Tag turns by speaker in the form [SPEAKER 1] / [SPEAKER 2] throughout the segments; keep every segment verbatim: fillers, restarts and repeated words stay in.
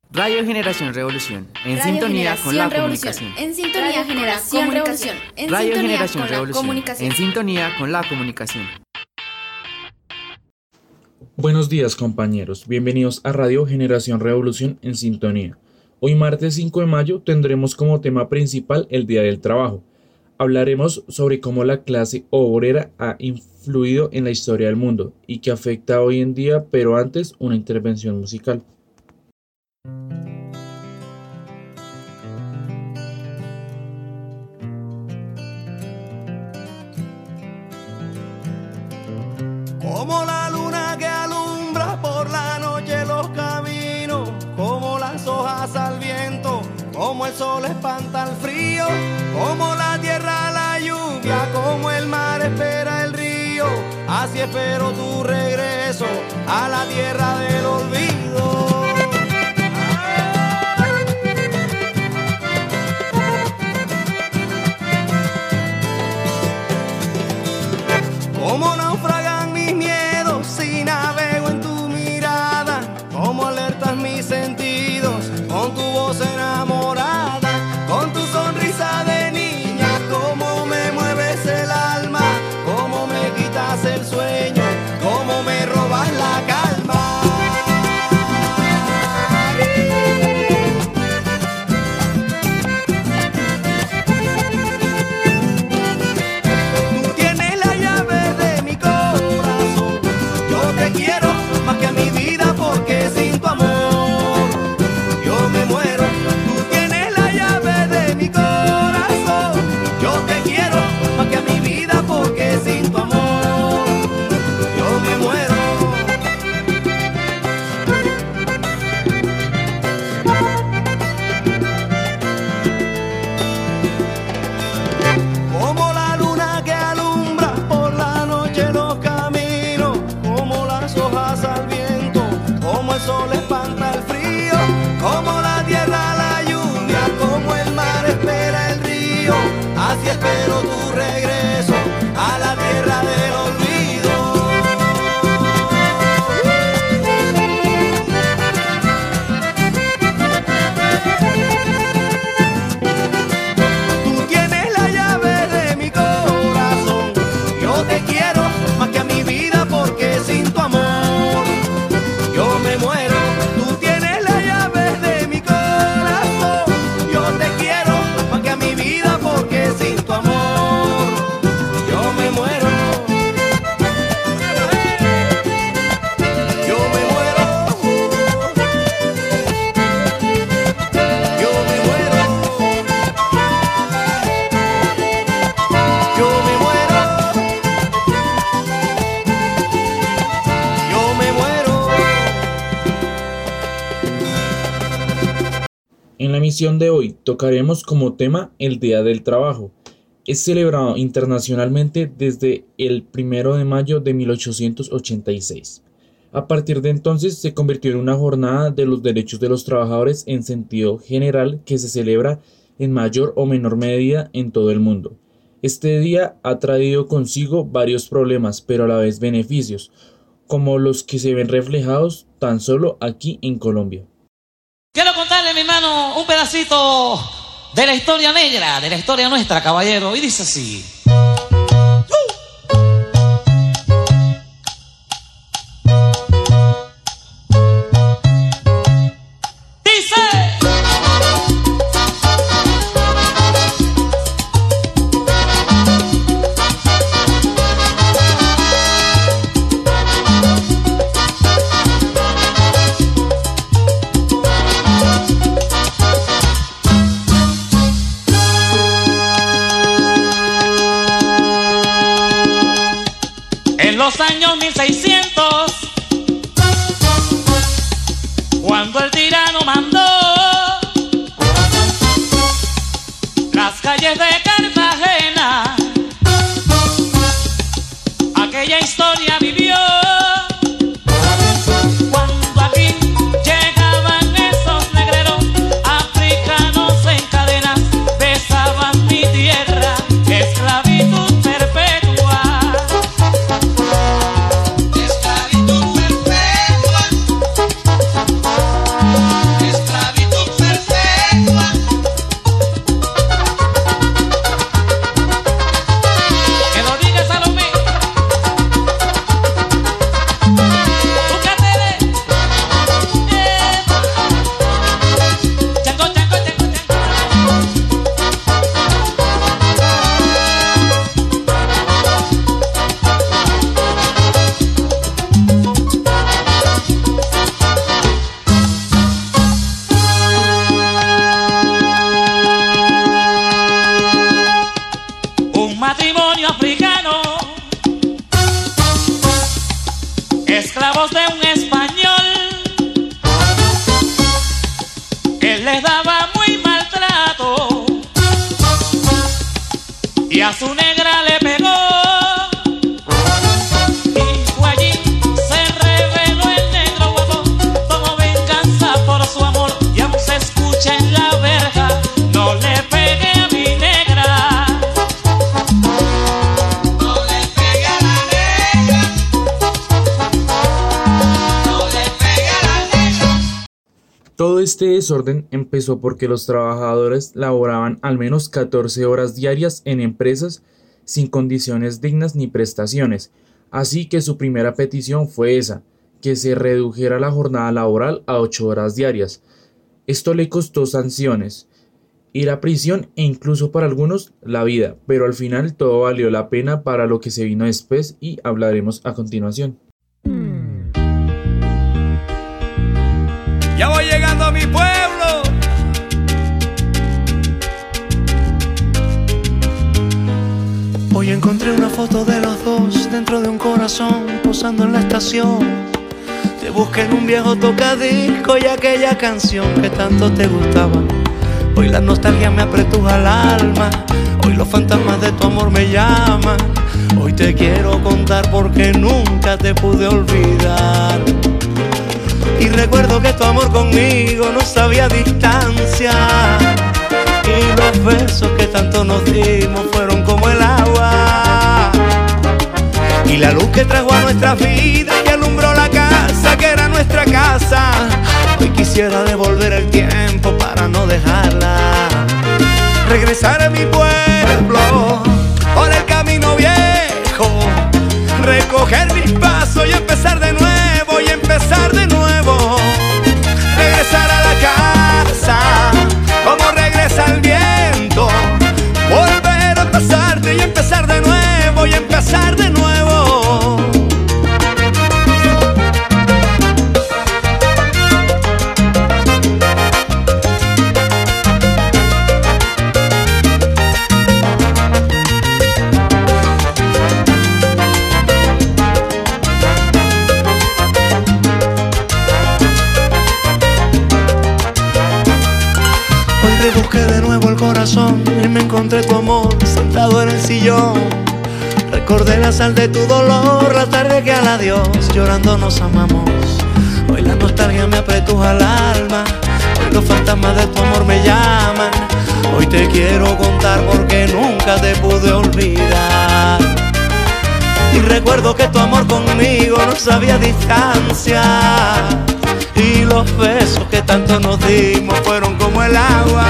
[SPEAKER 1] Radio Generación Revolución, en
[SPEAKER 2] Radio
[SPEAKER 1] sintonía con la
[SPEAKER 2] Revolución.
[SPEAKER 1] comunicación.
[SPEAKER 2] En sintonía Generación Revolución. En
[SPEAKER 1] Radio
[SPEAKER 2] sintonía
[SPEAKER 1] Generación
[SPEAKER 2] con la
[SPEAKER 1] Revolución,
[SPEAKER 2] comunicación.
[SPEAKER 1] en sintonía con la comunicación.
[SPEAKER 3] Buenos días, compañeros, bienvenidos a Radio Generación Revolución en sintonía. Hoy martes cinco de mayo tendremos como tema principal el Día del Trabajo. Hablaremos sobre cómo la clase obrera ha influido en la historia del mundo y que afecta hoy en día, pero antes una intervención musical.
[SPEAKER 4] Como la luna que alumbra por la noche los caminos, como las hojas al viento, como el sol espanta el frío, como la tierra la lluvia, como el mar espera el río, así espero tu regreso a la tierra del olvido. Como naufragan mis miedos si navego en tu mirada, como alertas mis sentidos con tu voz enamorada, con tu sonrisa de niña, como me mueves el alma, como me quitas el sueño, como me robas la calma. Espero tu regreso a la tierra del olvido. Tú tienes la llave de mi corazón. Yo te quiero más que a mi vida porque sin tu amor yo me muero. Tú tienes la llave de mi corazón. Yo te quiero más que a mi vida porque sin tu amor yo me muero. Yo me muero. Yo me muero. Yo me muero. Yo me muero.
[SPEAKER 3] En la emisión de hoy tocaremos como tema el Día del Trabajo. Es celebrado internacionalmente desde el primero de mayo de mil ochocientos ochenta y seis. A partir de entonces se convirtió en una jornada de los derechos de los trabajadores en sentido general que se celebra en mayor o menor medida en todo el mundo. Este día ha traído consigo varios problemas, pero a la vez beneficios, como los que se ven reflejados tan solo aquí en Colombia.
[SPEAKER 5] Quiero contarle, mi hermano, un pedacito de la historia negra, de la historia nuestra, caballero, y dice así. Los años mil seiscientos, cuando el tirano mandó las calles de Cartagena, aquella historia vivió. Cuando aquí llegaban esos negreros africanos en cadenas, besaban mi tierra, esclavitud perpetua. Esclavitud perpetua. a su negra le pegó. En la verja, no le pegue a mi negra. No le pegue a la negra. No le pegue a la negra.
[SPEAKER 3] Todo este desorden empezó porque los trabajadores laboraban al menos catorce horas diarias en empresas sin condiciones dignas ni prestaciones, así que su primera petición fue esa, que se redujera la jornada laboral a ocho horas diarias. Esto le costó sanciones, ir a prisión e incluso para algunos la vida, pero al final todo valió la pena para lo que se vino después y hablaremos a continuación.
[SPEAKER 4] Ya voy llegando a mi pueblo. Hoy encontré una foto de los dos dentro de un corazón posando en la estación. Te busqué en un viejo tocadisco y aquella canción que tanto te gustaba. Hoy la nostalgia me apretuja el alma, hoy los fantasmas de tu amor me llaman. Hoy te quiero contar porque nunca te pude olvidar. Y recuerdo que tu amor conmigo no sabía distancia, y los besos que tanto nos dimos fueron como el agua. Y la luz que trajo a nuestras vidas y alumbró la casa que era nuestra casa. Hoy quisiera devolver el tiempo para no dejarla. Regresar a mi pueblo por el camino viejo, recoger mis pasos y empezar de nuevo, y empezar de nuevo. Regresar a la casa como regresa el viento, volver a pasarte y empezar de nuevo, y empezar de nuevo. Rebusqué de nuevo el corazón y me encontré tu amor sentado en el sillón. Recordé la sal de tu dolor, la tarde que al adiós llorando nos amamos. Hoy la nostalgia me apretuja el alma, hoy los fantasmas de tu amor me llaman. Hoy te quiero contar porque nunca te pude olvidar. Y recuerdo que tu amor conmigo no sabía distancia, y los besos que tanto nos dimos fueron como el agua.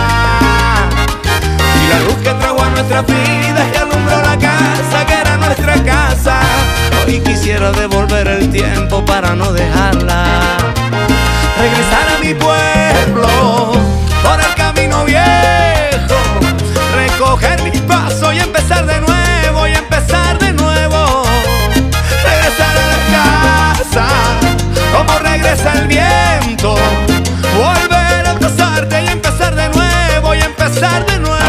[SPEAKER 4] Y la luz que trajo a nuestras vidas y alumbró la casa que era nuestra casa. Hoy quisiera devolver el tiempo para no dejarla. Regresar a mi pueblo por el camino viejo, recoger mis pasos y empezar de nuevo, y empezar de nuevo. Regresar a la casa como regresa el viento, volver a abrazarte y empezar de nuevo, y empezar de nuevo.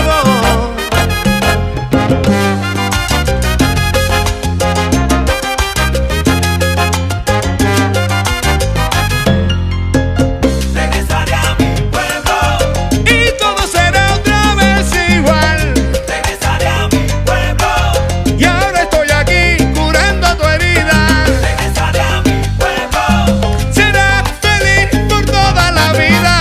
[SPEAKER 4] Regresaré a mi pueblo y todo será otra vez igual. Regresaré a mi pueblo y ahora estoy aquí curando tu herida. Regresaré a mi pueblo, será feliz por toda la vida.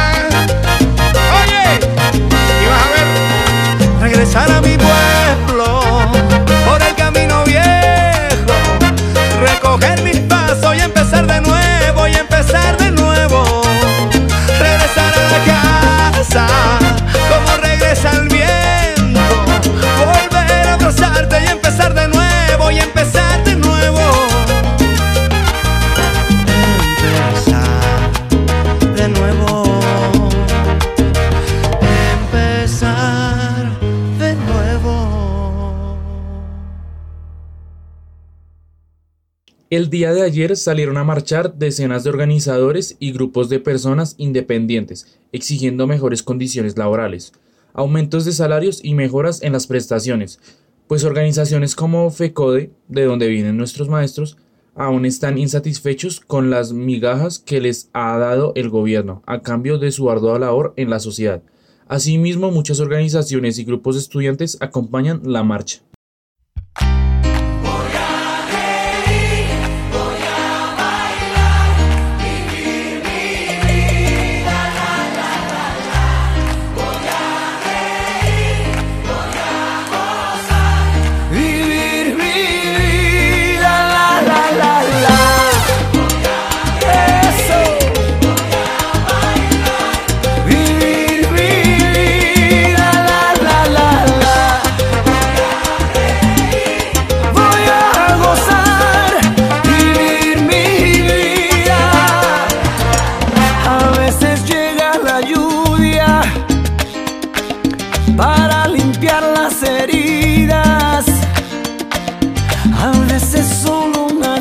[SPEAKER 4] Oye, y vas a ver. Regresar a mi pueblo por el camino viejo, recoger mis pasos y empezar de nuevo, y empezar de nuevo. Regresar a la casa como regresa el viento, volver a abrazarte y empezar de nuevo, y empezar de nuevo. Empezar de nuevo. Empezar de nuevo.
[SPEAKER 3] El día de ayer salieron a marchar decenas de organizadores y grupos de personas independientes, exigiendo mejores condiciones laborales, aumentos de salarios y mejoras en las prestaciones, pues organizaciones como FECODE, de donde vienen nuestros maestros, aún están insatisfechos con las migajas que les ha dado el gobierno a cambio de su ardua labor en la sociedad. Asimismo, muchas organizaciones y grupos de estudiantes acompañan la marcha.
[SPEAKER 4] Para limpiar las heridas, a veces solo una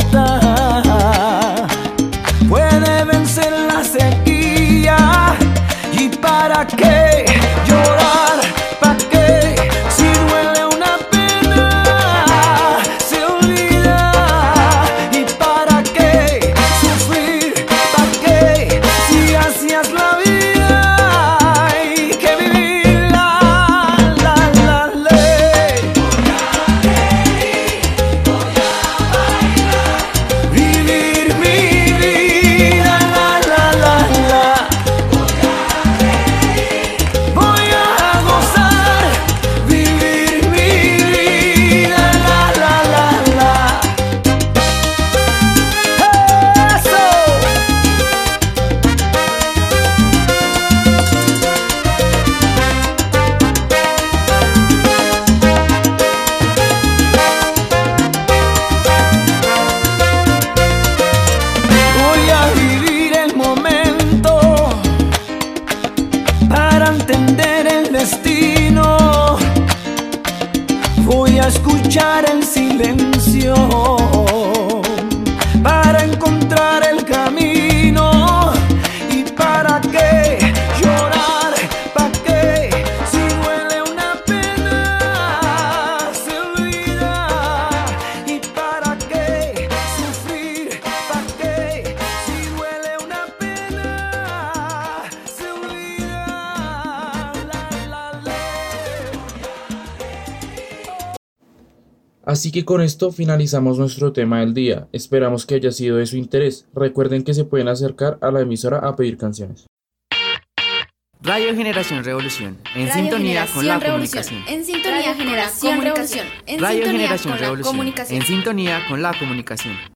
[SPEAKER 4] gota puede vencer la sequía. ¿Y para qué llorar? ¿Para qué? Si duele una pena, se olvida. ¿Y para qué sufrir? ¿Para qué? Si hacías la vida. Entender el destino, voy a escuchar el silencio para encontrar el camino. ¿Y para qué llorar? ¿Para qué? Si duele una pena, se olvida. ¿Y para qué sufrir? ¿Para qué? Si duele una pena, se olvida.
[SPEAKER 3] Así que con esto finalizamos nuestro tema del día. Esperamos que haya sido de su interés. Recuerden que se pueden acercar a la emisora a pedir canciones.
[SPEAKER 1] Radio Generación Revolución, en
[SPEAKER 2] Radio
[SPEAKER 1] sintonía con la
[SPEAKER 2] Revolución.
[SPEAKER 1] comunicación.
[SPEAKER 2] En sintonía Generación Revolución. En
[SPEAKER 1] Radio
[SPEAKER 2] sintonía
[SPEAKER 1] Generación
[SPEAKER 2] con la
[SPEAKER 1] Revolución,
[SPEAKER 2] comunicación.
[SPEAKER 1] en sintonía con la comunicación.